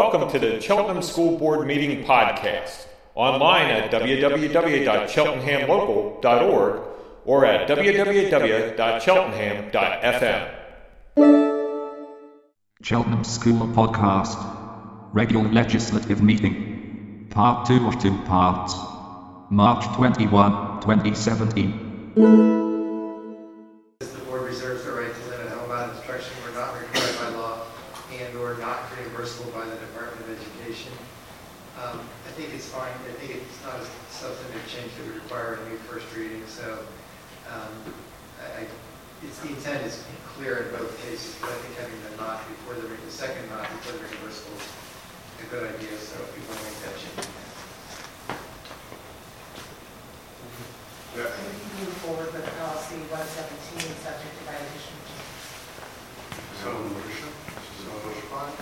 welcome to the Cheltenham School Board Meeting Podcast, online at www.cheltenhamlocal.org or at www.cheltenham.fm. Cheltenham School Podcast, Regular Legislative Meeting, Part 2 of 2 parts, March 21, 2017. The board reserves the right to limit homebound instruction where not required by law and or not reimbursable by the Department of Education. I think it's fine. I think it's not a substantive change that would require a new first reading. So the intent is clear in both cases, but I think having the second not before the reimbursable is a good idea. So if you want to make that change. Yeah. And we can move forward with policy 117 subject to violation. So motion. So motion fine.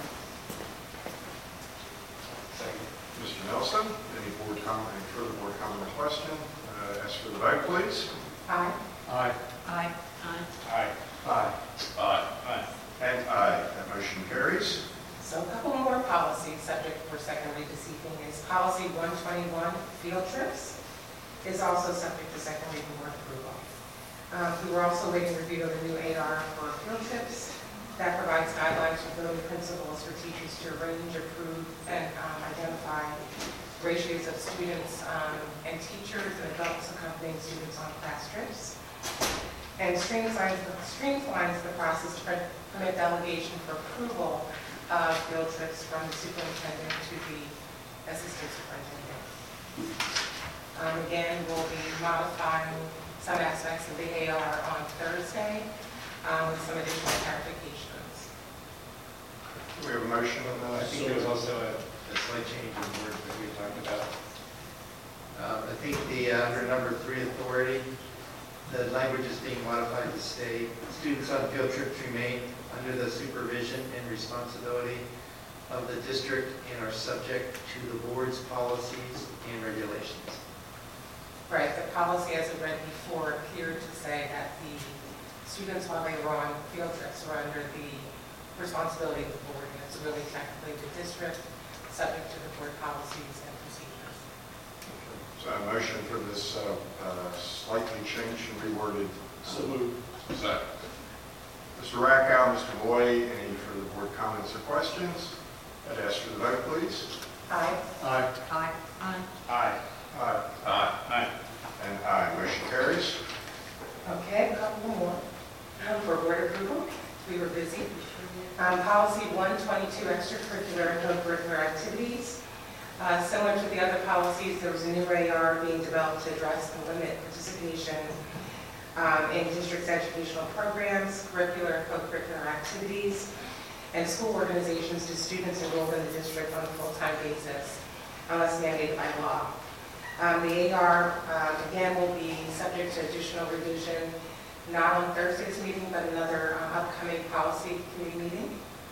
Second. Mr. Nelson, any board comment, any further board comment or question? Ask for the vote, please. Aye. Aye. Aye. Aye. Aye. Aye. Aye. Aye. And aye. That motion carries. So a couple more policies subject for second read this evening is policy 121 field trips is also subject to second reading board approval. We were also waiting review of the new AR for field trips that provides guidelines for building principles for teachers to arrange, approve, and identify ratios of students and teachers and adults accompanying students on class trips, and streamlines the process to permit delegation for approval of field trips from the superintendent to the assistant superintendent. Again, we'll be modifying some aspects of the AR on Thursday with some additional clarifications. We have a motion on I think there was also a slight change in words that we talked about. I think under number 3 authority, the language is being modified to state students on field trips remain under the supervision and responsibility of the district and are subject to the board's policies and regulations. Right, the policy as it read before appeared to say that the students while they were on field trips were under the responsibility of the board, and it's really technically the district subject to the board policies and procedures. So a motion for this slightly changed and reworded. So moved. Second. Mr. Rackow, Mr. Moy, any further board comments or questions? I'd ask for the vote, please. Aye. Aye. Aye. Aye. Aye. Aye. Aye. Aye. And aye. Motion carries. Okay, a couple more for board approval. We were busy. Policy 122, extracurricular and co-curricular activities. Similar to the other policies, there was a new AR being developed to address and limit participation in district's educational programs, curricular and co-curricular activities, and school organizations to students enrolled in the district on a full-time basis, unless mandated by law. The AR, again, will be subject to additional revision, not on Thursday's meeting, but another upcoming policy committee meeting.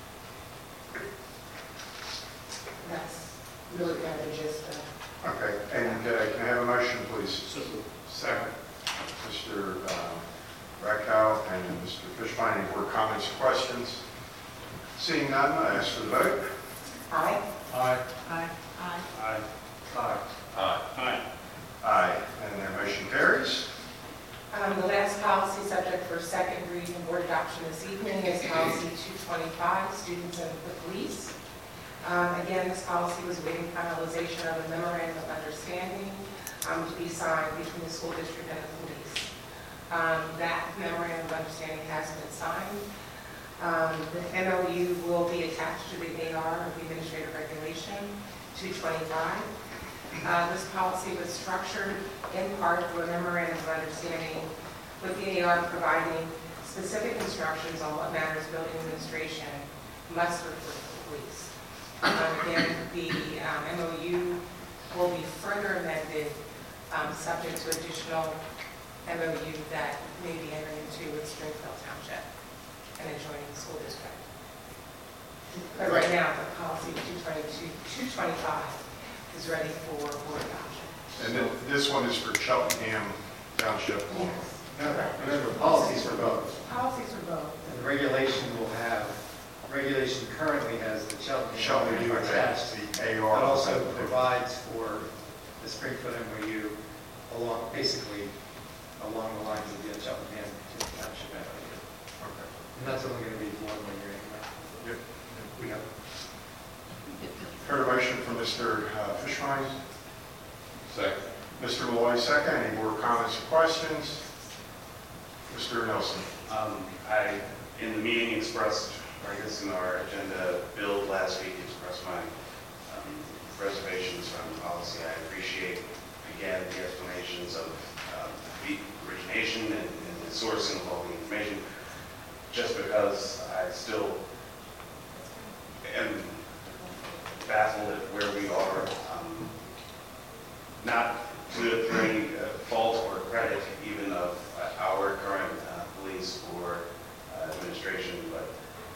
That's really kind of the gist of. Okay. And can I have a motion, please? Second. Mr. Rackow and Mr. Fishbein, any board comments or questions? Seeing none, I ask for the vote. Aye. Aye. Aye. Aye. Aye. Aye. Aye. Aye. Aye. And that motion carries. The last policy subject for second reading and board adoption this evening is policy 225, students and the police. Again, this policy was awaiting finalization of a memorandum of understanding to be signed between the school district and the police. That memorandum of understanding has been signed. The MOU will be attached to the AR of the Administrative Regulation 225. This policy was structured in part through a memorandum of understanding with the AR providing specific instructions on what matters building administration must report to the police. Again, the MOU will be further amended subject to additional MOU that may be entered into with Springfield Township and adjoining the school district. But right now, the policy 225 is ready for board adoption. And then this one is for Cheltenham Township. Yes. Remember, policies for both. Policies for both. And the regulation currently has the Cheltenham shall we do a test. The It AR. also provides for the Springfield MOU basically along the lines of the Cheltenham Township MOU. Okay. And that's only going to be for 1 year anyway. Yep. We have. Heard a motion from Mr. Fishbein. Second. Mr. Malloy, second. Any more comments or questions? Mr. Nelson. I, in the meeting, expressed, or I guess in our agenda build last week, expressed my reservations around the policy. I appreciate, again, the explanations of the origination and the sourcing of all the information, just because I still am baffled at where we are, not to any fault or credit even of our current police or administration, but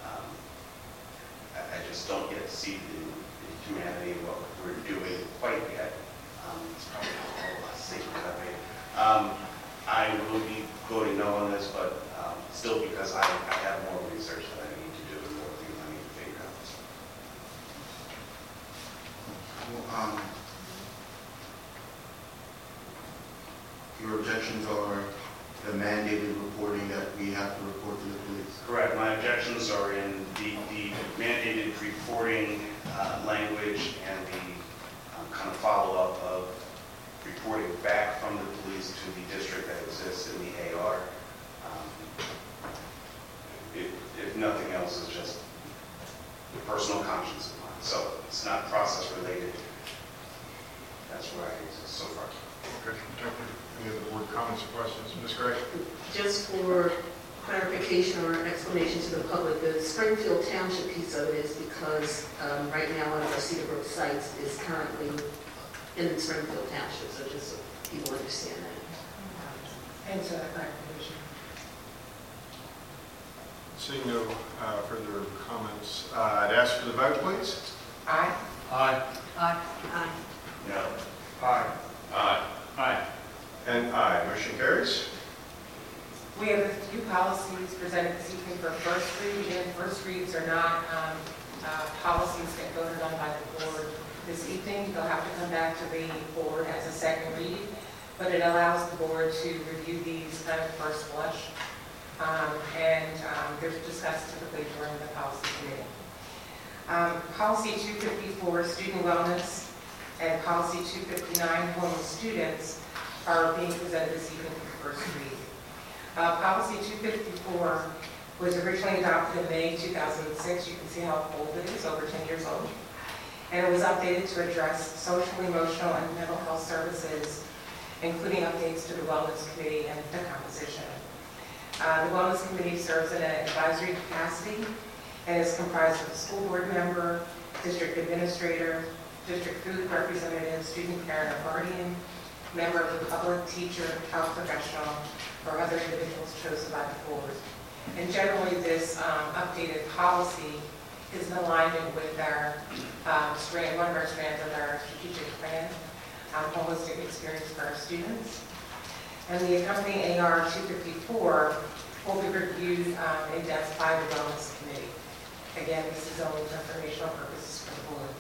I just don't get to see the humanity of what we're doing quite yet. It's probably a lot of statement I've made. I will be voting no on this, but still because I have more research that I need to do and more things I need to figure out. Your objections are the mandated reporting that we have to report to the police. Correct. My objections are in the mandated reporting language and the kind of follow-up of reporting back from the police to the district that exists in the AR. If nothing else, is just the personal conscience of mine. So it's not process related. That's where I exist so far. Okay. Any other board comments or questions? Ms. Gray? Just for clarification or explanation to the public, the Springfield Township piece of it is because right now one of our Cedar Brook sites is currently in Springfield Township, so just so people understand that. And so that clarification. Seeing no further comments, I'd ask for the vote, please. Aye. Aye. Aye. Aye. No. Aye. Aye. Aye. And aye. Motion carries. We have a few policies presented this evening for first read. Again, first reads are not policies that voted on by the board this evening. They'll have to come back to the board as a second read, but it allows the board to review these kind of first blush. They're discussed typically during the policy committee. Policy 254, student wellness, and policy 259, homeless students, are being presented this evening for first read. Policy 254 was originally adopted in May 2006. You can see how old it is, over 10 years old. And it was updated to address social, emotional, and mental health services, including updates to the Wellness Committee and the composition. The Wellness Committee serves in an advisory capacity and is comprised of a school board member, district administrator, district food representative, student parent or guardian, member of the public, teacher, health professional, or other individuals chosen by the board. And generally, this updated policy is in alignment with our one of our strands of our strategic plan, holistic experience for our students. And the accompanying AR 254 will be reviewed in depth by the Wellness Committee. Again, this is only for informational purposes for the board.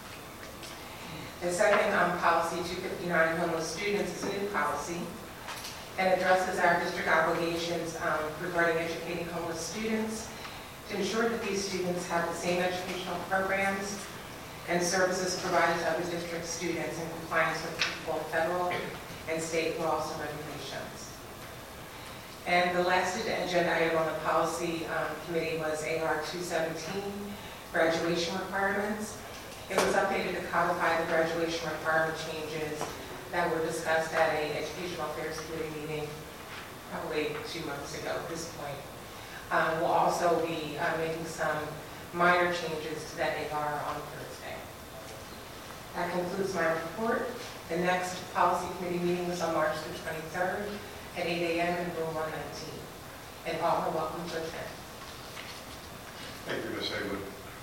The second policy 259, homeless students, is a new policy and addresses our district obligations regarding educating homeless students to ensure that these students have the same educational programs and services provided to other district students in compliance with both federal and state laws and regulations. And the last agenda item on the policy committee was AR 217, graduation requirements. It was updated to codify the graduation requirement changes that were discussed at an Educational Affairs Committee meeting probably 2 months ago at this point. We'll also be making some minor changes to that AR on Thursday. That concludes my report. The next policy committee meeting was on March the 23rd at 8 a.m. in room 119. And all are welcome to attend. Thank you, Ms. Haywood.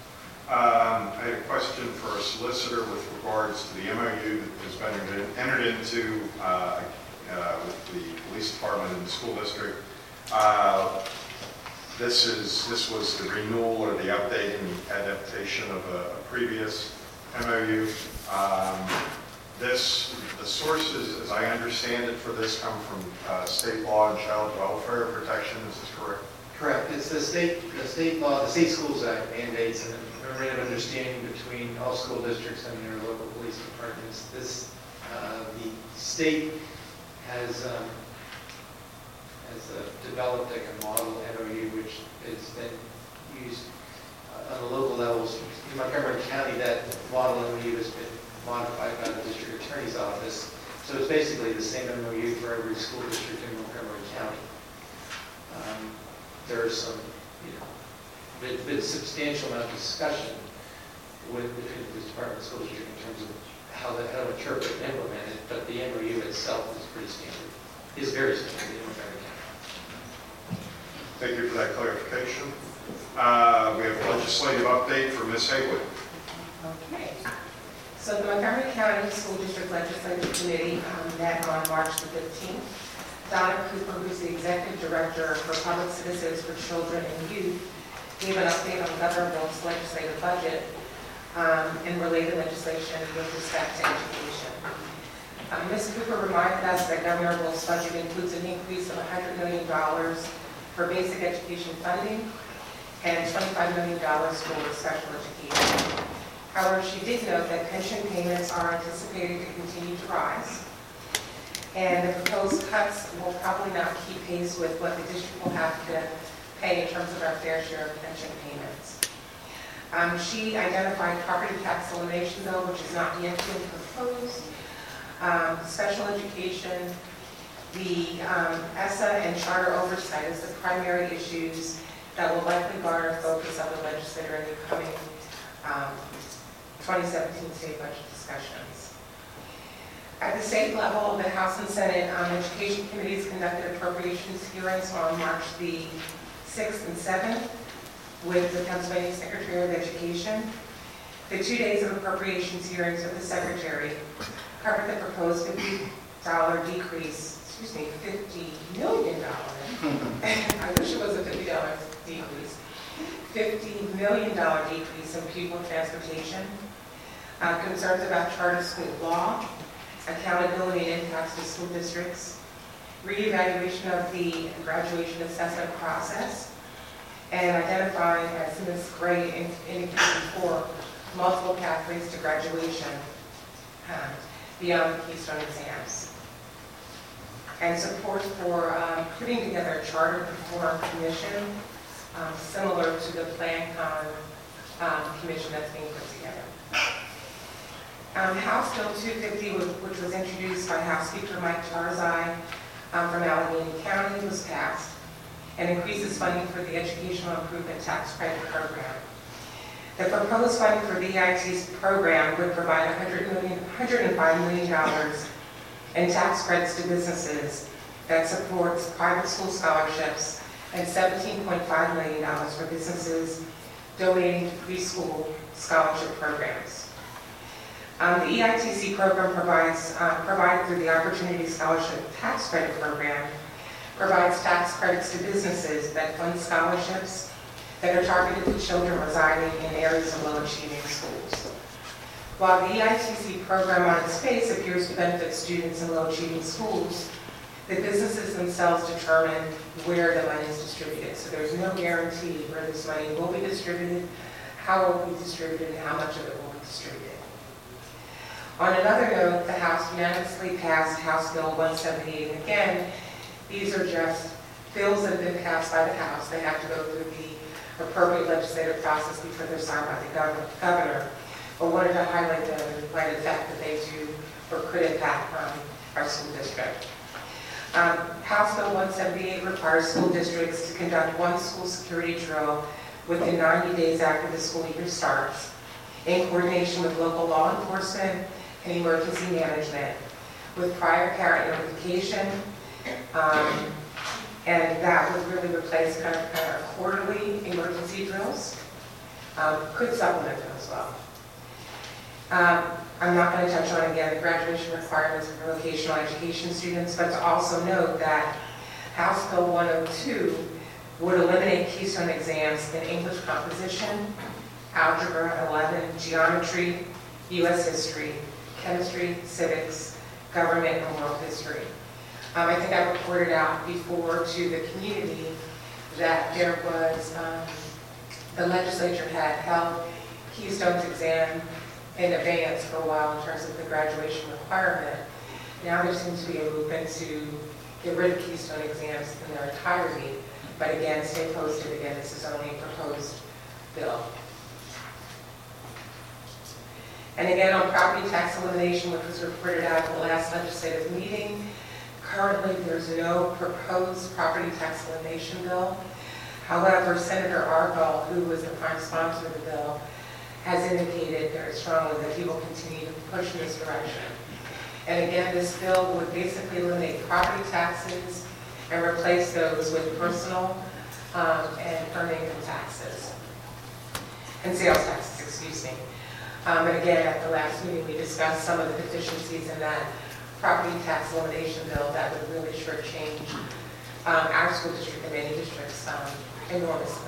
I had a question for a solicitor with regards to the MOU that has been entered into with the police department and the school district. This was the renewal or the update and adaptation of a previous MOU. The sources, as I understand it, for this come from state law and child welfare protection. Is this correct? Correct. It's the state law, the State Schools Act mandates a memorandum of understanding between all school districts and their local police departments. The state has developed like a model MOU which has been used on the local levels. In Montgomery County, that model MOU has been modified by the district attorney's office. So it's basically the same MOU for every school district in Montgomery County. There's some, been substantial amount of discussion between the police department and the school district in terms of how to interpret and implement it, but the MOU itself is pretty standard, is very standard in Montgomery County. Thank you for that clarification. We have a legislative update for Ms. Haywood. Okay. So the Montgomery County School District Legislative Committee met on March the 15th. Donna Cooper, who's the Executive Director for Public Citizens for Children and Youth, gave an update on Governor Wolf's legislative budget and related legislation with respect to education. Ms. Cooper reminded us that Governor Wolf's budget includes an increase of $100 million for basic education funding and $25 million for special education. However, she did note that pension payments are anticipated to continue to rise, and the proposed cuts will probably not keep pace with what the district will have to pay in terms of our fair share of pension payments. She identified property tax elimination bill, which is not yet being proposed, special education, the ESSA and charter oversight as the primary issues that will likely garner focus of the legislature in the coming 2017 state budget discussions. At the state level, the House and Senate Education Committees conducted appropriations hearings on March the 6th and 7th with the Pennsylvania Secretary of Education. The 2 days of appropriations hearings with the Secretary covered the proposed $50 million. I wish it was a $50 decrease. $50 million decrease in pupil transportation, concerns about charter school law, accountability and impacts to school districts, reevaluation of the graduation assessment process, and identifying, as Ms. Gray indicated before, multiple pathways to graduation beyond the Keystone exams. And support for putting together a charter reform commission similar to the PlanCon commission that's being put together. House Bill 250, which was introduced by House Speaker Mike Tarzai from Allegheny County, was passed and increases funding for the Educational Improvement Tax Credit Program. The proposed funding for the EIT program would provide $105 million in tax credits to businesses that supports private school scholarships and $17.5 million for businesses donating to preschool scholarship programs. The EITC program provided through the Opportunity Scholarship Tax Credit Program, provides tax credits to businesses that fund scholarships that are targeted to children residing in areas of low-achieving schools. While the EITC program on its face appears to benefit students in low-achieving schools, the businesses themselves determine where the money is distributed. So there's no guarantee where this money will be distributed, how it will be distributed, and how much of it will be distributed. On another note, the House unanimously passed House Bill 178. And again, these are just bills that have been passed by the House. They have to go through the appropriate legislative process before they're signed by the governor. But wanted to highlight the fact that they do or could impact our school district. House Bill 178 requires school districts to conduct one school security drill within 90 days after the school year starts, in coordination with local law enforcement and emergency management, with prior parent notification, and that would really replace kind of quarterly emergency drills. Could supplement them as well. I'm not going to touch on, again, the graduation requirements for vocational education students, but to also note that House Bill 102 would eliminate Keystone exams in English composition, Algebra 11, Geometry, U.S. History, Chemistry, Civics, Government, and World History. I think I reported out before to the community that there was, the legislature had held Keystone's exam in advance for a while in terms of the graduation requirement. Now there seems to be a movement to get rid of Keystone exams in their entirety, but again, stay posted. Again, this is only a proposed bill. And again, on property tax elimination, which was reported out at the last legislative meeting, currently there's no proposed property tax elimination bill. However, Senator Argall, who was the prime sponsor of the bill, has indicated very strongly that he will continue to push in this direction. And again, this bill would basically eliminate property taxes and replace those with personal and earned income taxes, and sales taxes, excuse me. And again, at the last meeting, we discussed some of the deficiencies in that property tax elimination bill that would really shortchange our school district and many districts enormously.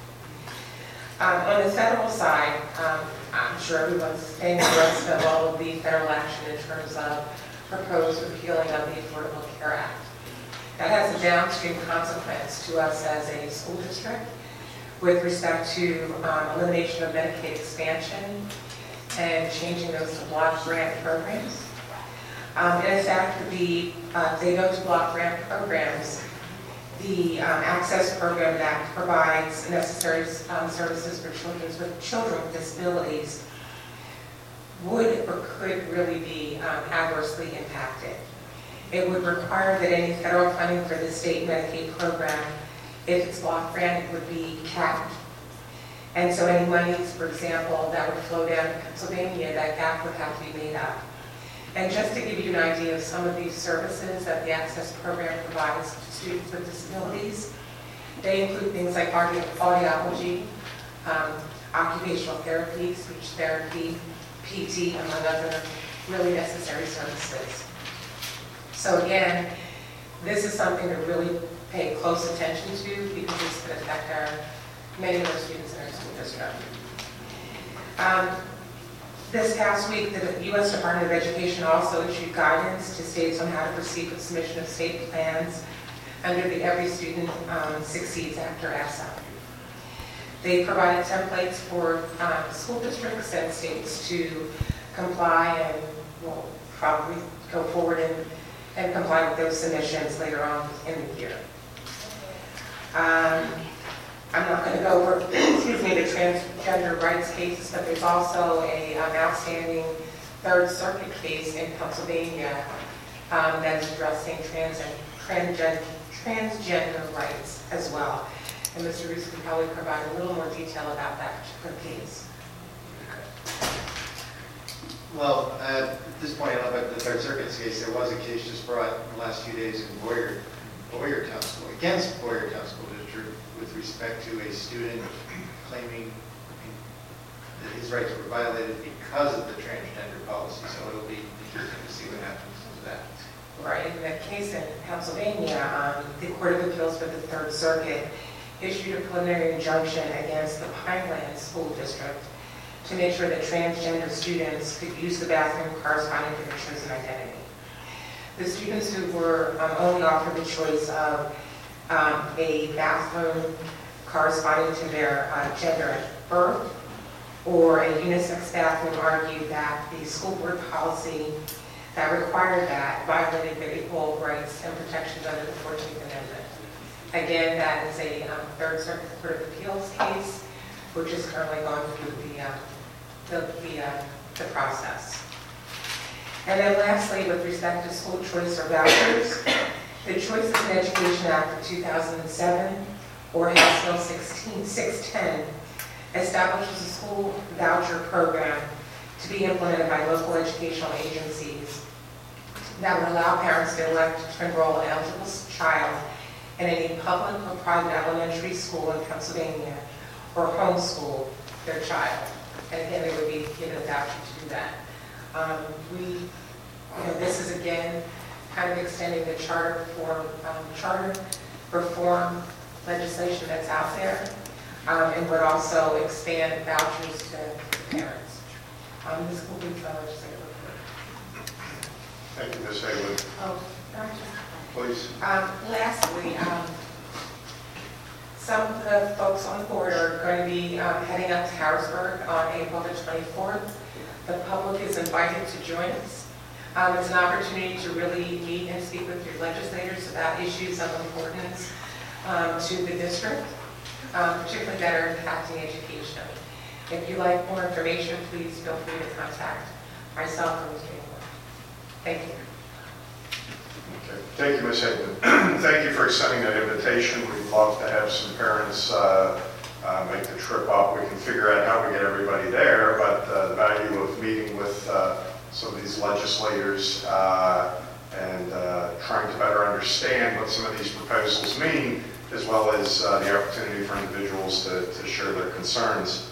On the federal side, I'm sure everyone's paying abreast of all of the federal action in terms of proposed repealing of the Affordable Care Act. That has a downstream consequence to us as a school district with respect to elimination of Medicaid expansion and changing those to block grant programs. In fact, if they go to block grant programs, the Access Program Act provides necessary services for children with disabilities would or could really be adversely impacted. It would require that any federal funding for the state Medicaid program, if it's block grant, it would be capped. And so any monies, for example, that would flow down to Pennsylvania, that gap would have to be made up. And just to give you an idea of some of these services that the Access Program provides to students with disabilities, they include things like audiology, occupational therapy, speech therapy, PT, among other really necessary services. So again, this is something to really pay close attention to because this could affect many of our students in our school district. This past week, the U.S. Department of Education also issued guidance to states on how to proceed with submission of state plans under the Every Student Succeeds Act, or ESSA. They provided templates for school districts and states to comply, and will probably go forward and comply with those submissions later on in the year. I'm not going to go over, excuse me, the transgender rights cases, but there's also an outstanding Third Circuit case in Pennsylvania that is addressing transgender rights as well. And Mr. Roos can probably provide a little more detail about that particular case. Well, at this point, I don't know about the Third Circuit's case. There was a case just brought in the last few days in Boyertown School, against Boyertown School District, with respect to a student claiming that his rights were violated because of the transgender policy. So it'll be interesting to see what happens to that. Right, in that case in Pennsylvania, the Court of Appeals for the Third Circuit issued a preliminary injunction against the Pineland School District to make sure that transgender students could use the bathroom corresponding to their chosen identity. The students who were only offered the choice of a bathroom corresponding to their gender at birth or a unisex bathroom argued that the school board policy that required that violated their equal rights and protections under the 14th Amendment. Again, that is a Third Circuit Court of Appeals case, which is currently going through the process. And then lastly, with respect to school choice or vouchers, the Choices in Education Act of 2007, or House Bill 610, establishes a school voucher program to be implemented by local educational agencies that would allow parents to elect to enroll an eligible child in any public or private elementary school in Pennsylvania or homeschool their child. And again, they would be given a voucher to do that. This is again kind of extending the charter reform legislation that's out there, and would also expand vouchers to parents. This concludes my legislative report. Thank you, Ms. Haywood. Oh, gotcha. Please. Lastly, some of the folks on the board are going to be heading up to Harrisburg on April the 24th. The public is invited to join us. It's an opportunity to really meet and speak with your legislators about issues of importance to the district, particularly that are impacting education. If you'd like more information, please feel free to contact myself or Mr. England. Thank you. Okay. Thank you, Ms. Hayden. Thank you for extending that invitation. We'd love to have some parents make the trip up. We can figure out how we get everybody there, but the value of meeting with some of these legislators and trying to better understand what some of these proposals mean, as well as the opportunity for individuals to share their concerns.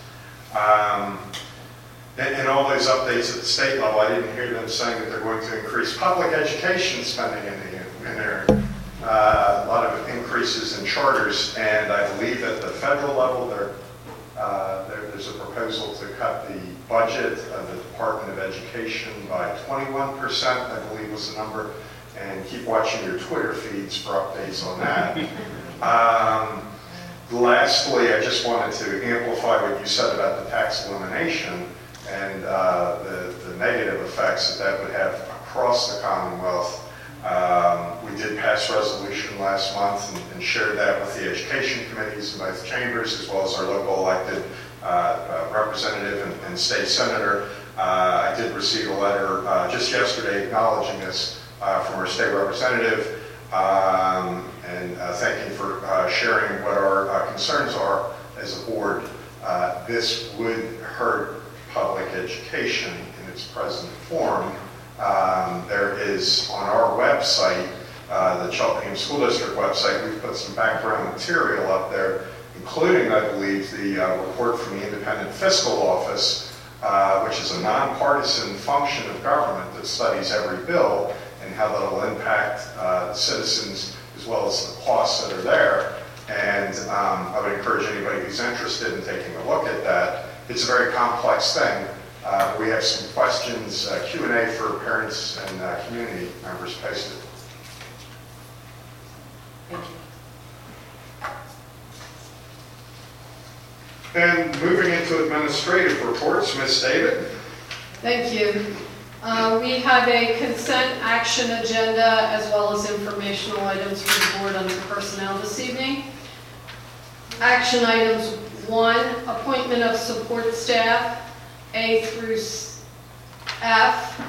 And all those updates at the state level, I didn't hear them saying that they're going to increase public education spending in there. A lot of increases in charters, and I believe at the federal level, there's a proposal to cut the budget of the Department of Education by 21%, I believe was the number, and keep watching your Twitter feeds for updates on that. Lastly, I just wanted to amplify what you said about the tax elimination and the negative effects that would have across the Commonwealth. We did pass resolution last month and shared that with the education committees in both chambers, as well as our local elected representative and state senator. I did receive a letter just yesterday acknowledging this from our state representative, and thanking for sharing what our concerns are as a board. This would hurt public education in its present form. There is on our website, the Cheltenham School District website, we've put some background material up there, including, I believe, the report from the Independent Fiscal Office, which is a nonpartisan function of government that studies every bill and how that will impact citizens as well as the costs that are there. And I would encourage anybody who's interested in taking a look at that. It's a very complex thing. We have some questions, Q&A for parents and community members posted. Thank you. And moving into administrative reports, Ms. David. Thank you. We have a consent action agenda as well as informational items for the board under personnel this evening. Action items: 1, appointment of support staff, A through F.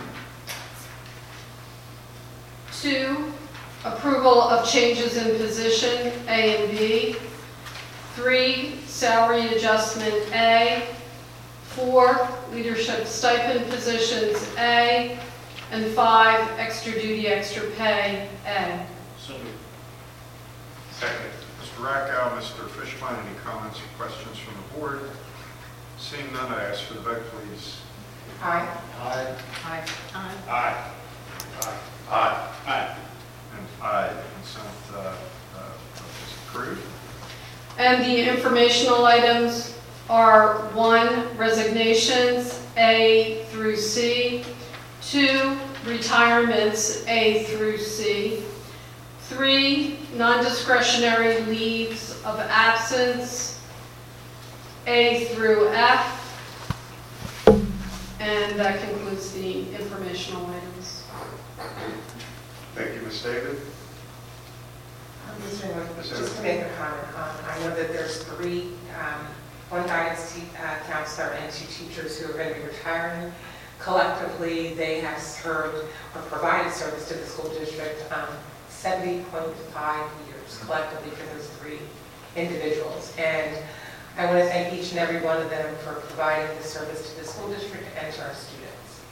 2, approval of changes in position, A and B. 3, salary adjustment, A. 4, leadership stipend positions, A. And 5, extra duty, extra pay, A. So moved. Second. Mr. Rackow, Mr. Fishbein, any comments or questions from the board? Seeing none, I ask for the vote, please. Aye. Aye. Aye. Aye. Aye. Aye. Aye. Aye. And aye. Consent is approved. And the informational items are: 1, resignations, A through C. 2, retirements, A through C. 3, non-discretionary leaves of absence, A through F. And that concludes the informational items. Thank you, Ms. David. Mr. England, just to make a comment, I know that there's 3, one guidance counselor and 2 teachers who are going to be retiring. Collectively, they have served or provided service to the school district 70.5 years collectively for those 3 individuals. And I want to thank each and every one of them for providing the service to the school district and to our students.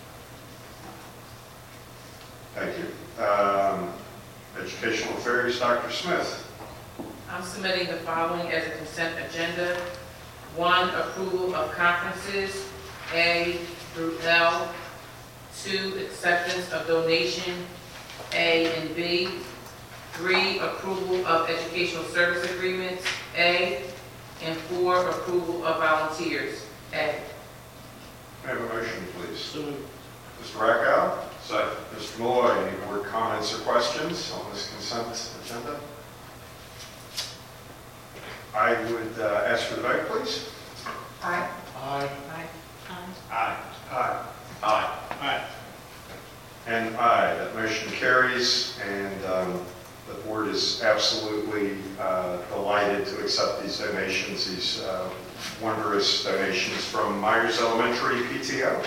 Thank you. Educational Affairs, Dr. Smith. I'm submitting the following as a consent agenda. 1, approval of conferences, A through L. 2, acceptance of donation, A and B. 3, approval of educational service agreements, A, and 4, approval of volunteers, A. May I have a motion, please? Mr. Rackow? Second. Mr. Malloy, any board comments or questions on this consent agenda? I would ask for the vote, please. Aye. Aye. Aye. Aye. Aye. Aye. Aye. And aye. That motion carries, and the board is absolutely delighted to accept these donations, these wondrous donations from Myers Elementary PTO.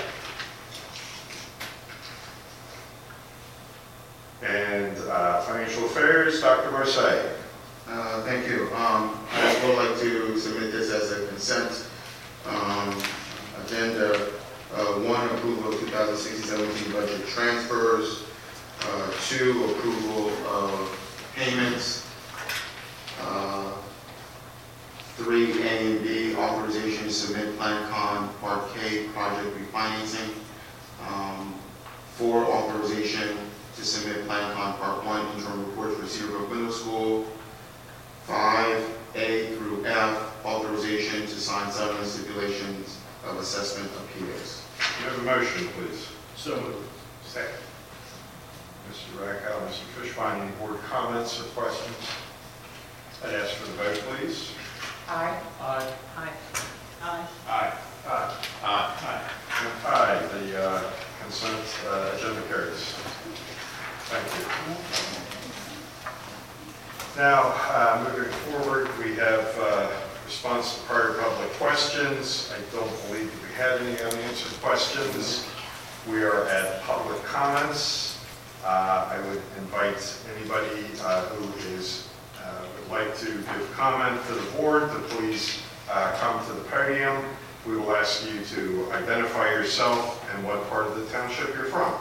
And Financial Affairs, Dr. Marseille. Thank you. I would like to submit this as a consent agenda. 1, approval of 2016-17 budget transfers. 2, approval of payments. 3, A and B, authorization to submit PlanCon Part K project refinancing. 4, authorization to submit PlanCon Part 1 interim reports for Cedar Brook Middle School. 5, A through F, authorization to sign settlement stipulations of assessment appeals. Can I have a motion, please? So moved. Second. Mr. Rackow, Mr. Fishbein, any board comments or questions? I'd ask for the vote, please. Aye. Aye. Aye. Aye. Aye. Aye. Aye. The consent agenda carries. Thank you. Now, moving forward, we have response to prior public questions. I don't believe that we had any unanswered questions. We are at public comments. I would invite anybody who is would like to give comment to the board to please come to the podium. We will ask you to identify yourself and what part of the township you're from.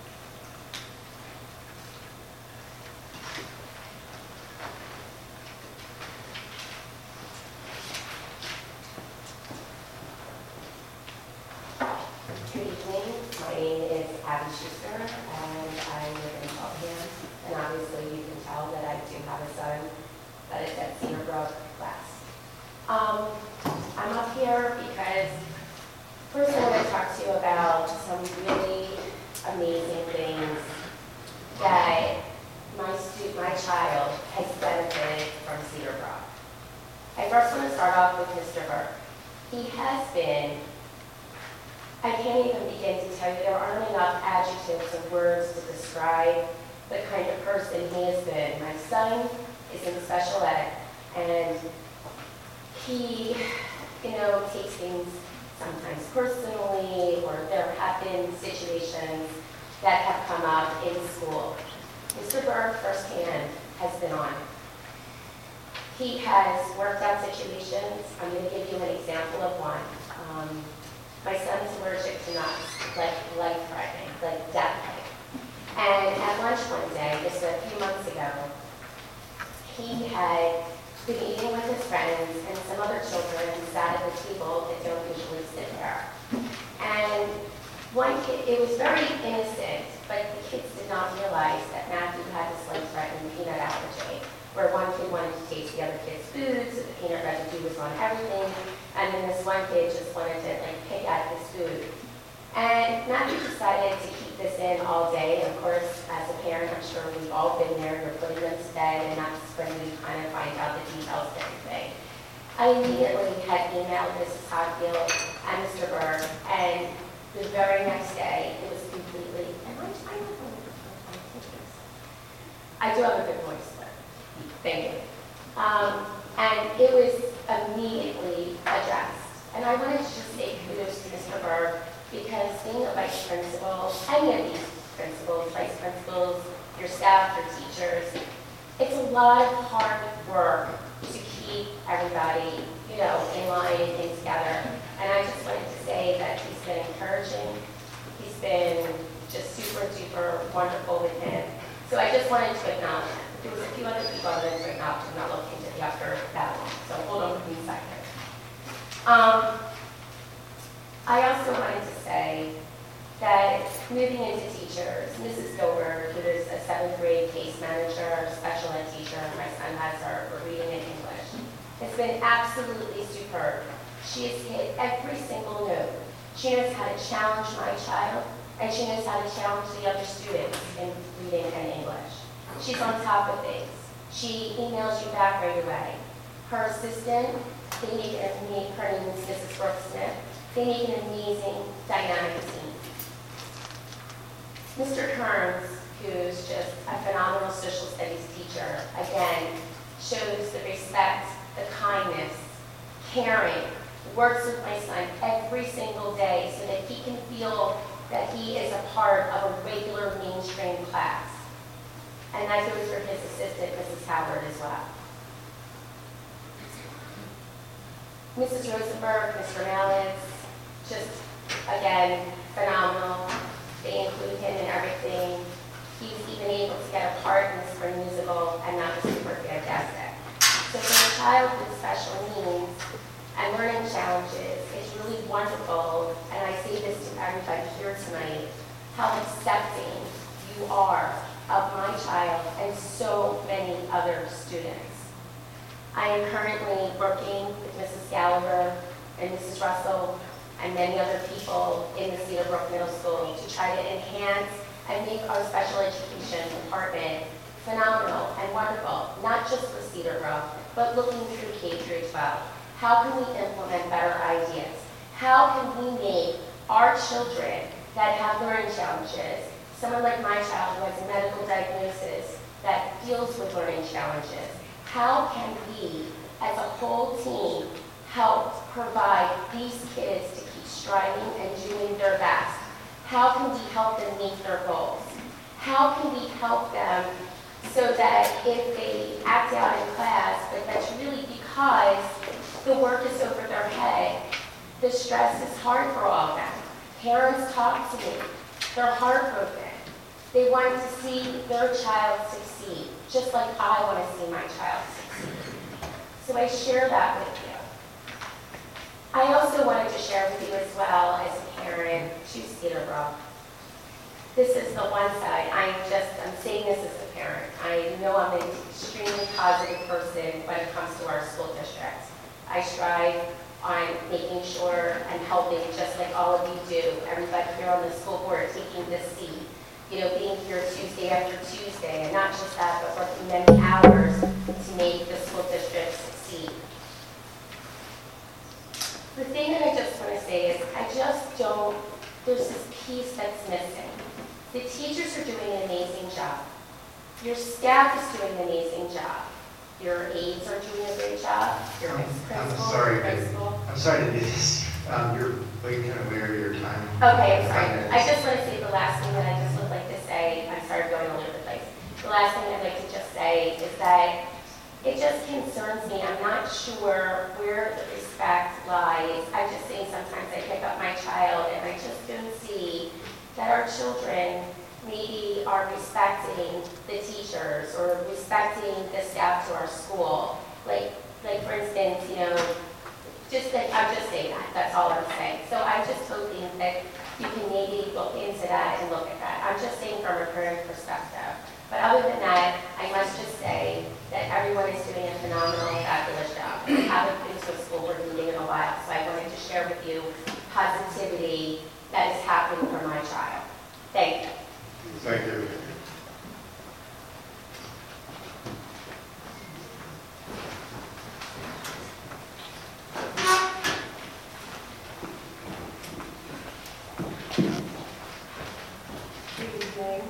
Good evening. My name is Abby Schuster, and I live in Feltham. And obviously, you can tell that I do have a son that is at Cedar Brook West. I'm up here because first I want to talk to you about some really amazing things that my child has benefited from Cedar Brook. I first want to start off with Mr. Burke. He has been, I can't even begin to tell you, there aren't enough adjectives and words to describe the kind of person he has been. My son is in special ed, and he, takes things sometimes personally, or there have been situations that have come up in school. Mr. Burke, firsthand, has been on. He has worked out situations. I'm going to give you an example of one. My son's allergic to nuts, like life-threatening, like death-like. And at lunch one day, just a few months ago, he had been eating with his friends, and some other children sat at the table that don't usually sit there. And one kid, it was very innocent, but the kids did not realize that Matthew had this life-threatening peanut allergy, where one kid wanted to taste the other kid's food, so the peanut residue was on everything, and then this one kid just wanted to pick at his food. And Matthew decided to keep this in all day, and of course, as a parent, I'm sure we've all been there, you're putting them to bed, and that's when we kind of find out the details of everything. I immediately had emailed Mrs. Hotfield and Mr. Burke, and the very next day, it was completely, I do have a good voice, but thank you. And it was immediately addressed. And I wanted to just say kudos to Mr. Burke, because being a vice principal, any of these principals, vice principals, your staff, your teachers, it's a lot of hard work to keep everybody, in line and together. And I just wanted to say that he's been encouraging. He's been just super duper wonderful with him. So I just wanted to acknowledge him. There was a few other people I wanted to acknowledge. I'm not looking to the after that one, so hold on for me a second. I also wanted to say that moving into teachers, Mrs. Gilbert, who is a 7th grade case manager, special ed been absolutely superb. She has hit every single note. She knows how to challenge my child, and she knows how to challenge the other students in reading and English. She's on top of things. She emails you back right away. Her assistant, her name is Mrs. Brooke Smith, they make an amazing dynamic team. Mr. Kearns, who's just a phenomenal social studies teacher, again, shows the respect, the kindness, caring, works with my son every single day so that he can feel that he is a part of a regular mainstream class. And that goes for his assistant, Mrs. Howard, as well. Mrs. Rosenberg, Mr. Mallitz, just, again, phenomenal. They include him in everything. He was even able to get a part in the spring musical, and that was super fantastic. So for a child with special needs and learning challenges, it's really wonderful, and I say this to everybody here tonight, how accepting you are of my child and so many other students. I am currently working with Mrs. Gallagher and Mrs. Russell and many other people in the Cedar Brook Middle School to try to enhance and make our special education department phenomenal and wonderful, not just for Cedar Brook, but looking through K through 12. How can we implement better ideas? How can we make our children that have learning challenges, someone like my child who has a medical diagnosis that deals with learning challenges, how can we, as a whole team, help provide these kids to keep striving and doing their best? How can we help them meet their goals? How can we help them so that if they act out in class, but that's really because the work is over their head, the stress is hard for all of them. Parents talk to me. They're heartbroken. They want to see their child succeed, just like I want to see my child succeed. So I share that with you. I also wanted to share with you as well, as a parent to Cedar Brook. This is the one side. I'm saying this as a parent. I know I'm an extremely positive person when it comes to our school district. I strive on making sure and helping, just like all of you do, everybody here on the school board taking this seat, being here Tuesday after Tuesday, and not just that, but working many hours to make the school district succeed. The thing that I just want to say is, there's this piece that's missing. The teachers are doing an amazing job. Your staff is doing an amazing job. Your aides are doing a great job. Your principal. I'm sorry to do this. You're kind of weary of your time. Okay, I'm sorry. I just want to say the last thing that I just would like to say. I'm sorry, going all over the place. The last thing I'd like to just say is that it just concerns me. I'm not sure where the respect lies. I just think sometimes I pick up my child and I just don't see that our children maybe are respecting the teachers or respecting the staff to our school. Like for instance, I'm just saying that. That's all I'm saying. So I'm just hoping that you can maybe look into that and look at that. I'm just saying from a parent perspective. But other than that, I must just say that everyone is doing a phenomenal, fabulous job. I haven't been to a school board meeting in a while, so I wanted to share with you positivity that is happening for my child. Thank you. Thank you. Good evening.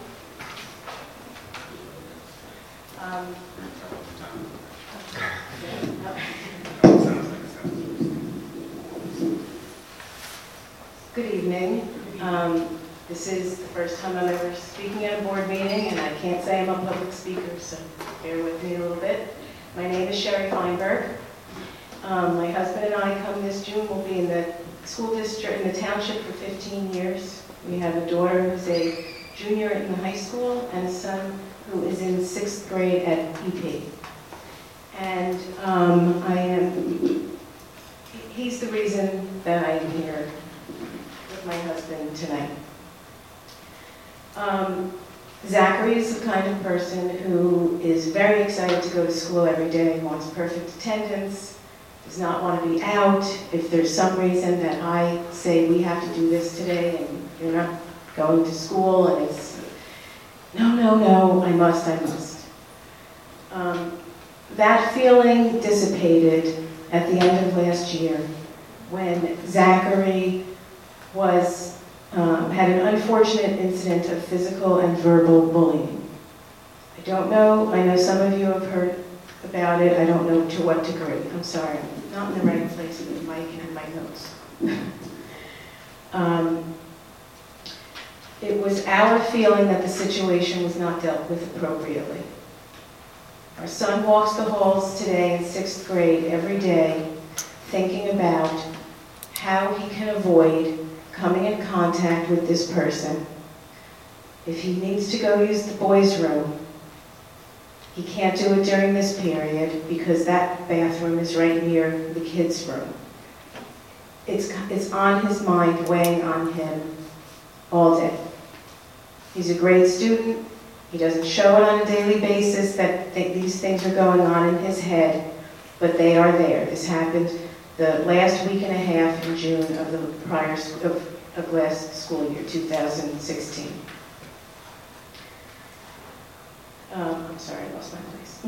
Good evening. This is the first time I'm ever speaking at a board meeting, and I can't say I'm a public speaker, so bear with me a little bit. My name is Sherry Feinberg. My husband and I, come this June, will be in the school district, in the township for 15 years. We have a daughter who's a junior in the high school and a son who is in 6th grade at EP. And he's the reason that I am here with my husband tonight. Zachary is the kind of person who is very excited to go to school every day, wants perfect attendance, does not want to be out, if there's some reason that I say we have to do this today and you're not going to school and it's, no, I must. That feeling dissipated at the end of last year when Zachary had an unfortunate incident of physical and verbal bullying. I don't know, I know some of you have heard about it, I don't know to what degree. I'm sorry, I'm not in the right place with the mic and my notes. It was our feeling that the situation was not dealt with appropriately. Our son walks the halls today in 6th grade every day thinking about how he can avoid coming in contact with this person. If he needs to go use the boys' room, he can't do it during this period because that bathroom is right near the kids' room. It's on his mind, weighing on him all day. He's a great student. He doesn't show it on a daily basis that these things are going on in his head, but they are there. This happened the last week and a half in June of the of last school year, 2016. I'm sorry, I lost my place.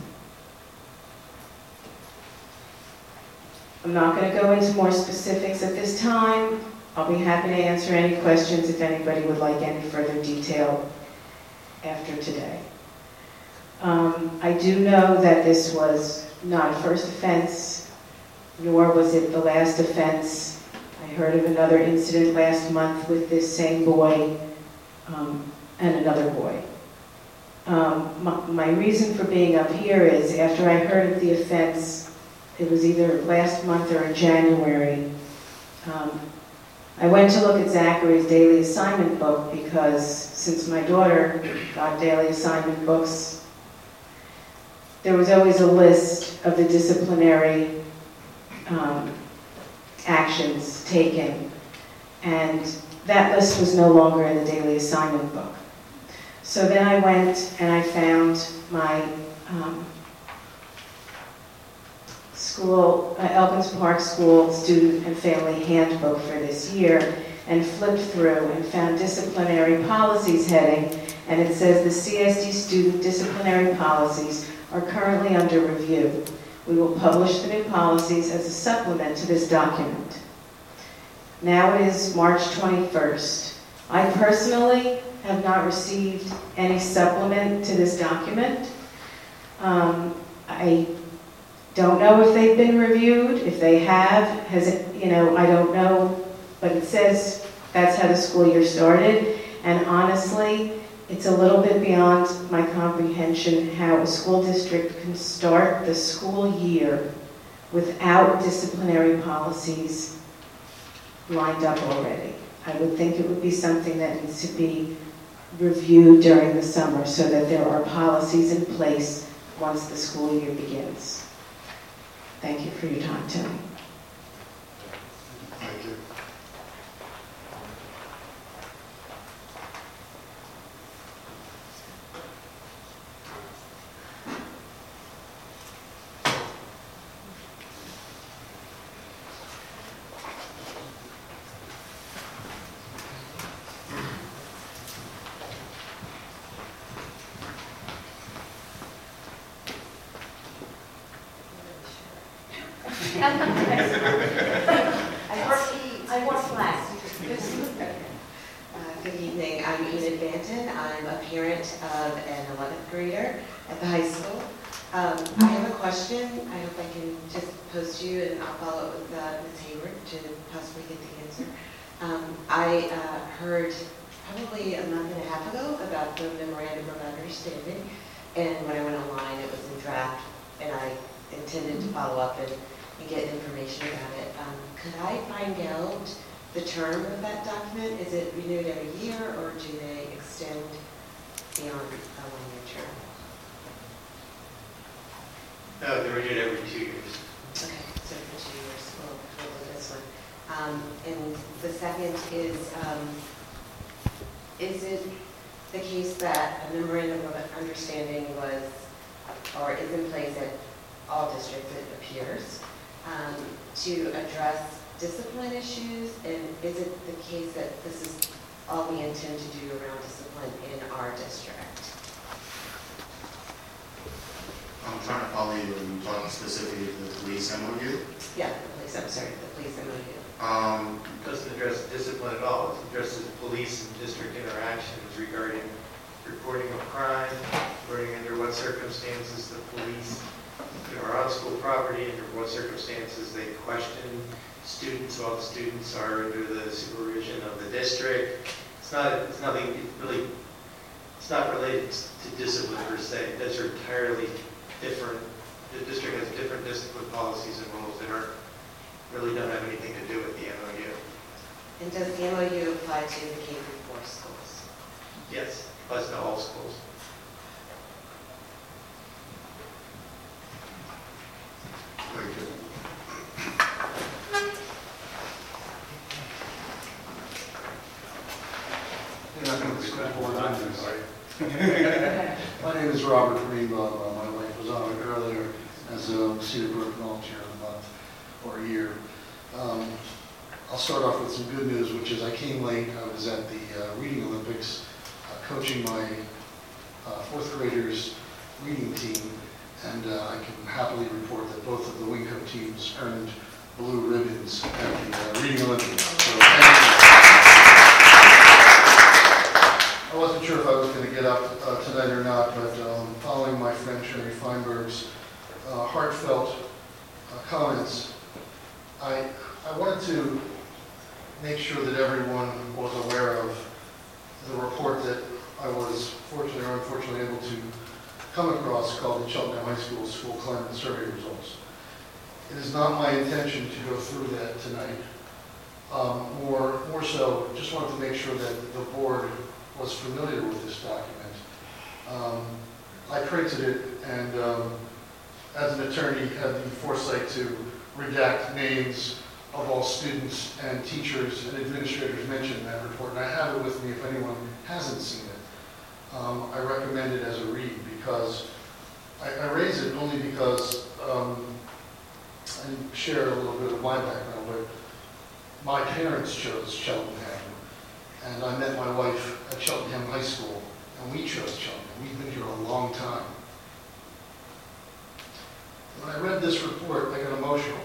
I'm not going to go into more specifics at this time. I'll be happy to answer any questions if anybody would like any further detail after today. I do know that this was not a first offense, nor was it the last offense. I heard of another incident last month with this same boy and another boy. My reason for being up here is after I heard of the offense, it was either last month or in January, I went to look at Zachary's daily assignment book because since my daughter got daily assignment books, there was always a list of the disciplinary actions taken, and that list was no longer in the daily assignment book. So then I went and I found my Elkins Park School Student and Family Handbook for this year and flipped through and found disciplinary policies heading, and it says the CSD student disciplinary policies are currently under review. We will publish the new policies as a supplement to this document. Now it is March 21st. I personally have not received any supplement to this document. I don't know if they've been reviewed. If they have, I don't know, but it says that's how the school year started. And honestly, it's a little bit beyond my comprehension how a school district can start the school year without disciplinary policies lined up already. I would think it would be something that needs to be reviewed during the summer so that there are policies in place once the school year begins. Thank you for your time tonight. Thank you. I wore black. Good evening. I'm Enid Banton. I'm a parent of an 11th grader at the high school. I have a question. I hope I can just pose to you, and I'll follow up with Ms. Hayward to possibly get the answer. I heard probably a month and a half ago about the memorandum of understanding, and when I went online, it was in draft, and I intended to follow up and get information about it. Could I find out the term of that document? Is it renewed every year, or do they extend beyond a one-year term? No, they're renewed every 2 years. Okay, so for 2 years, we'll do this one. And the second is it the case that a memorandum of understanding was, or is in place at all districts, it appears? to address discipline issues? And is it the case that this is all we intend to do around discipline in our district? I'm trying to follow you when you're talking specifically to the police MOU. Yeah, the police, I'm sorry, the police MOU. It doesn't address discipline at all. It addresses police and district interactions regarding reporting of crime, reporting under what circumstances the police are on school property, under what circumstances they question students while the students are under the supervision of the district. It's not related to discipline per se. Those are entirely different. The district has different discipline policies and rules that really don't have anything to do with the MOU. And does the MOU apply to the K-4 schools? Yes, applies to all schools. Thank you. My name is Robert Greenbaum. My wife was on it earlier as a Cedar Brook volunteer of the month or a year. I'll start off with some good news, which is I came late. I was at the Reading Olympics coaching my fourth graders reading team, and I can happily report that both of the Winco teams earned blue ribbons at the Reading Olympics. So thank you. I wasn't sure if I was going to get up tonight or not, but following my friend Sherry Feinberg's heartfelt comments, I wanted to make sure that everyone was aware of the report that I was fortunately or unfortunately able to come across called the Cheltenham High School School Climate Survey Results. It is not my intention to go through that tonight. More so, just wanted to make sure that the board was familiar with this document. I printed it and as an attorney had the foresight to redact names of all students and teachers and administrators mentioned in that report, and I have it with me if anyone hasn't seen it. I recommend it as a read because I raise it only because I share a little bit of my background, but my parents chose Cheltenham, and I met my wife at Cheltenham High School, and we chose Cheltenham. We've been here a long time. When I read this report, I got emotional.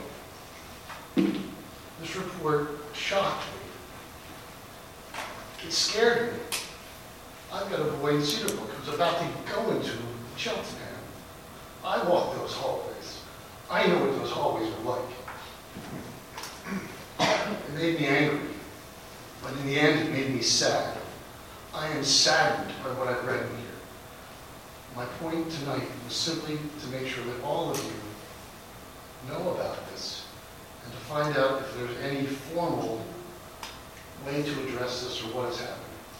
This report shocked me. It scared me. I've got a boy in Cedar Brook who's about to go into Cheltenham. I walk those hallways. I know what those hallways are like. It made me angry, but in the end it made me sad. I am saddened by what I've read in here. My point tonight was simply to make sure that all of you know about this and to find out if there's any formal way to address this or what is happening.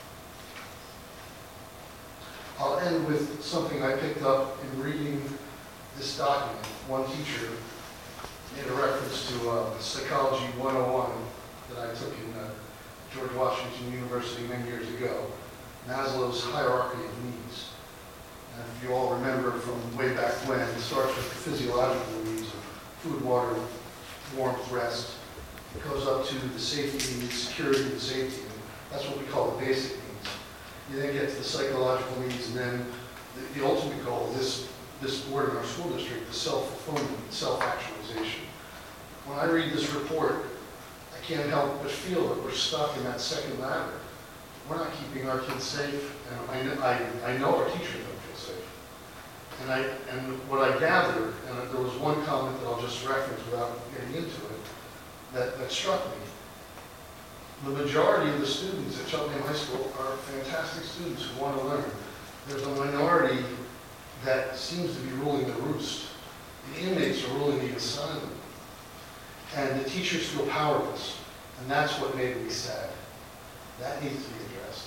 I'll end with something I picked up in reading this document. One teacher made a reference to Psychology 101 that I took in George Washington University many years ago, Maslow's hierarchy of needs. And if you all remember from way back when, it starts with the physiological needs of food, water, warmth, rest. It goes up to the safety needs, security and safety. And that's what we call the basic needs. You then get to the psychological needs, and then the ultimate goal of this board in our school district, the self-fulfillment, self-actualization. When I read this report, I can't help but feel that we're stuck in that second ladder. We're not keeping our kids safe, and I know our teachers don't feel safe. And what I gathered, and there was one comment that I'll just reference without getting into it, that struck me. The majority of the students at Cheltenham High School are fantastic students who want to learn. There's a minority that seems to be ruling the roost. The inmates are ruling the asylum. And the teachers feel powerless. And that's what made me sad. That needs to be addressed.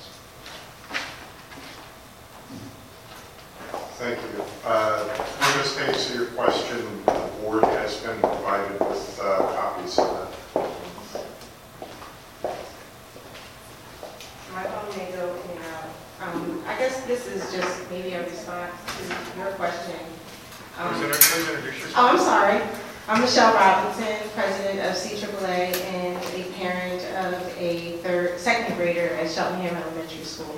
Thank you. In response to your question, the board has been provided with copies of that. My phone may go in and out. I guess this is just maybe a response to your question. Please introduce yourself. Oh, I'm sorry. I'm Michelle Robinson, president of CAAA and a parent of a second grader at Cheltenham Elementary School.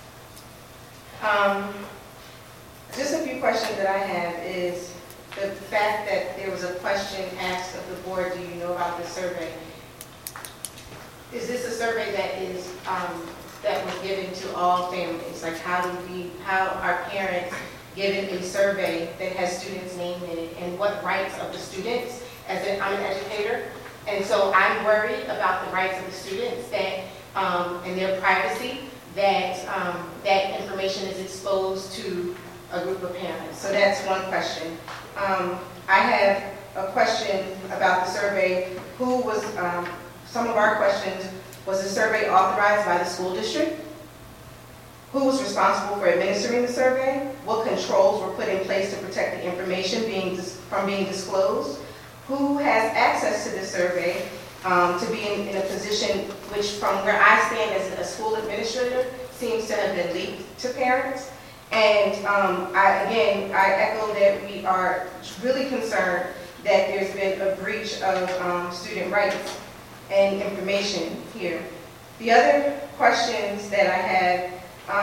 Just a few questions that I have is the fact that there was a question asked of the board, do you know about this survey? Is this a survey that was given to all families? Like how are parents given a survey that has students' names in it, and what rights of the students, I'm an educator, and so I'm worried about the rights of the students that, and their privacy, that information is exposed to a group of parents. So that's one question. I have a question about the survey. Some of our questions, was the survey authorized by the school district? Who was responsible for administering the survey? What controls were put in place to protect the information from being disclosed? Who has access to the survey to be in a position which, from where I stand as a school administrator, seems to have been leaked to parents? And I echo that we are really concerned that there's been a breach of student rights and information here. The other questions that I had,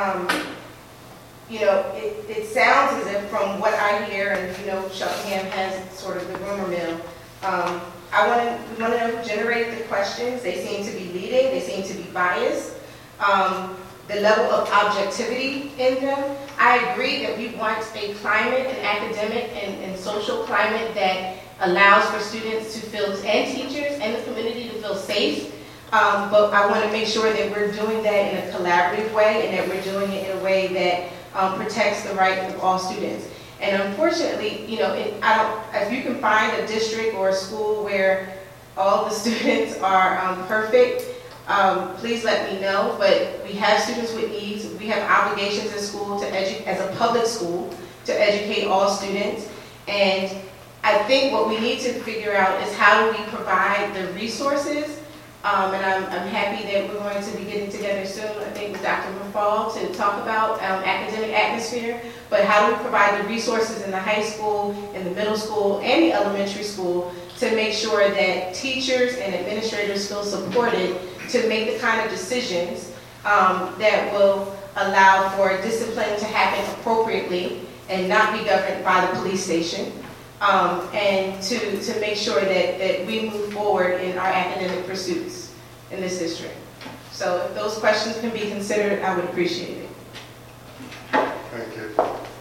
it sounds as if from what I hear, and Cheltenham has sort of the rumor mill, we want to know who generated the questions. They seem to be leading, they seem to be biased. The level of objectivity in them. I agree that we want a climate, an academic and social climate that allows for students to feel, and teachers and the community to feel safe. But I want to make sure that we're doing that in a collaborative way and that we're doing it in a way that protects the rights of all students. And unfortunately, if you can find a district or a school where all the students are perfect, please let me know. But we have students with needs. We have obligations as school as a public school to educate all students. And I think what we need to figure out is how do we provide the resources. And I'm happy that we're going to be getting together soon, I think with Dr. Mafal, to talk about academic atmosphere. But how do we provide the resources in the high school, in the middle school, and the elementary school to make sure that teachers and administrators feel supported to make the kind of decisions that will allow for discipline to happen appropriately and not be governed by the police station. And to make sure that we move forward in our academic pursuits in this district. So if those questions can be considered, I would appreciate it. Thank you.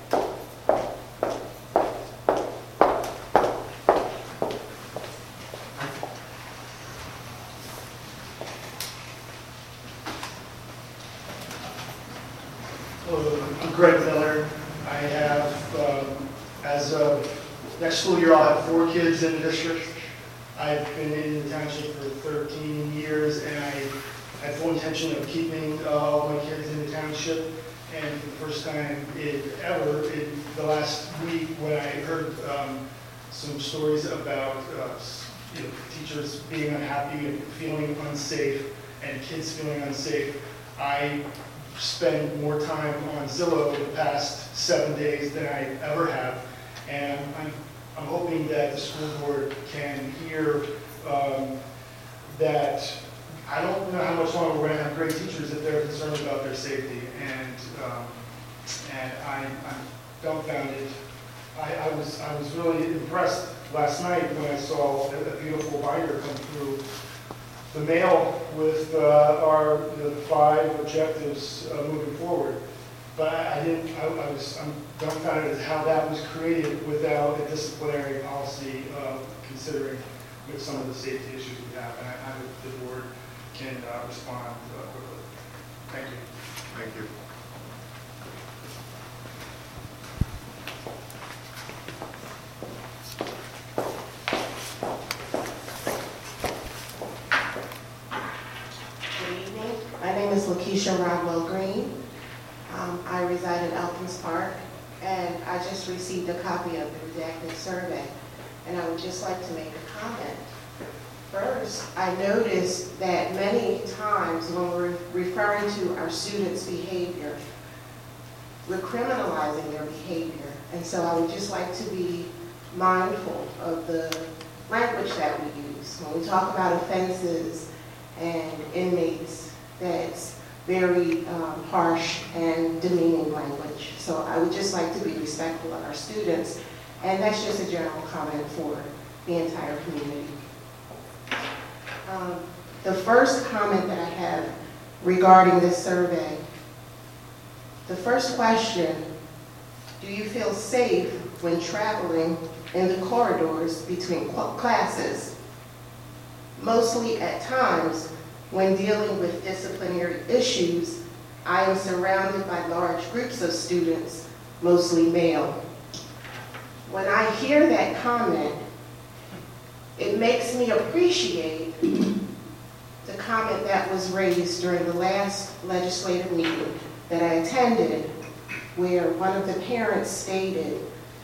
I'm Greg Miller. I have, as of next school year, I'll have 4 kids in the district. I've been in the township for 13 years, and I had full intention of keeping all my kids in the township. And for the first time ever, in the last week, when I heard some stories about teachers being unhappy and feeling unsafe, and kids feeling unsafe, I spend more time on Zillow the past 7 days than I ever have. And I'm hoping that the school board can hear that I don't know how much longer we're going to have great teachers if they're concerned about their safety. And I'm dumbfounded. I was really impressed last night when I saw a beautiful binder come through the mail with the 5 objectives moving forward. But I'm dumbfounded at how that was created without a disciplinary policy considering with some of the safety issues we have. And I hope the board can respond quickly. Thank you. Thank you. Good evening. My name is Lakeisha Rodwell Green. I reside in Elkins Park, and I just received a copy of the redacted survey, and I would just like to make a comment. First, I noticed that many times when we're referring to our students' behavior, we're criminalizing their behavior, and so I would just like to be mindful of the language that we use. When we talk about offenses and inmates, that's very harsh and demeaning language. So I would just like to be respectful of our students, and that's just a general comment for the entire community. The first comment that I have regarding this survey, the first question, do you feel safe when traveling in the corridors between classes? Mostly at times, when dealing with disciplinary issues, I am surrounded by large groups of students, mostly male. When I hear that comment, it makes me appreciate the comment that was raised during the last legislative meeting that I attended, where one of the parents stated,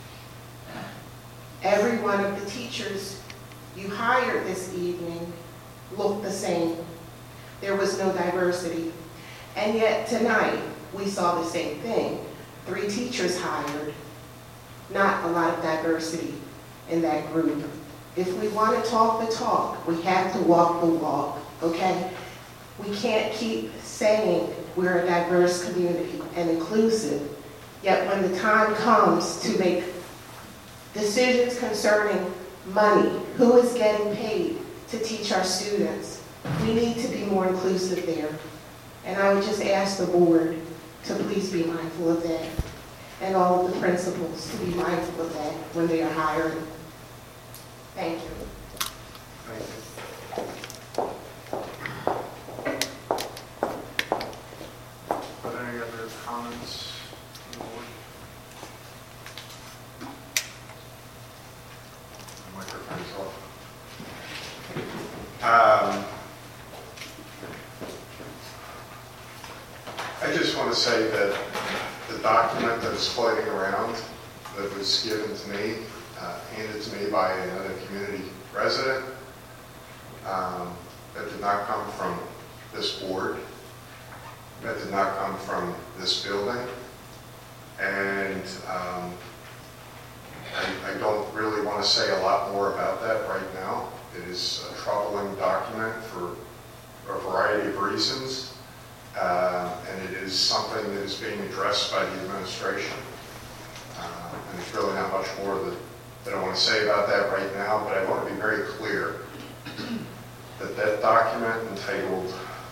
every one of the teachers you hired this evening looked the same. There was no diversity. And yet tonight, we saw the same thing. 3 teachers hired, not a lot of diversity in that group. If we want to talk the talk, we have to walk the walk, okay? We can't keep saying we're a diverse community and inclusive, yet when the time comes to make decisions concerning money, who is getting paid to teach our students, we need to be more inclusive there. And I would just ask the board to please be mindful of that, and all of the principals to be mindful of that when they are hiring. Thank you. Thank you. Are there any other comments from the board? The microphone's off. I just want to say that the document that is floating around that was given to me, handed to me by another community resident, that did not come from this board, that did not come from this building, and I don't really want to say a lot more about that right now. It is a troubling document for a variety of reasons, and it is something that is being addressed by the administration. And there's really not much more that I want to say about that right now, but I want to be very clear that that document entitled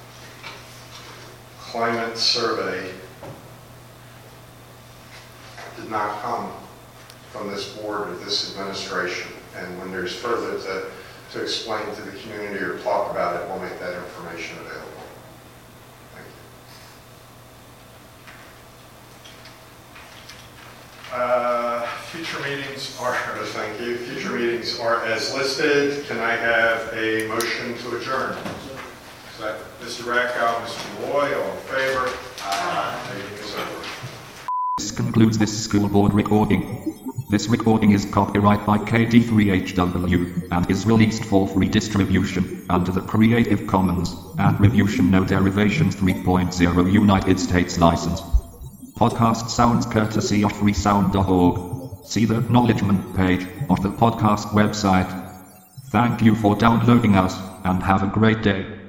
Climate Survey did not come from this board or this administration. And when there's further to explain to the community or talk about it, we'll make that information available. Thank you. Future meetings are, thank you. Future meetings are as listed. Can I have a motion to adjourn? Second. Mr. Rakow, Mr. Malloy, all in favor? Meeting is over. This concludes this school board recording. This recording is copyright by KD3HW and is released for free distribution under the Creative Commons Attribution No Derivations 3.0 United States license. Podcast sounds courtesy of freesound.org. See the acknowledgement page of the podcast website. Thank you for downloading us, and have a great day.